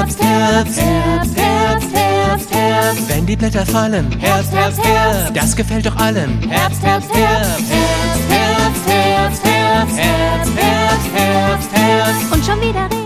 Herbst, Herbst, Herbst, Herbst, Herbst, Herbst. Wenn die Blätter fallen, Herbst, Herbst, Herbst. das gefällt doch allen. Herbst, Herbst, Herbst, Herbst, Herbst, Herbst, Herbst, Herbst, Herbst, Herbst, Herbst. Und schon wieder Regen.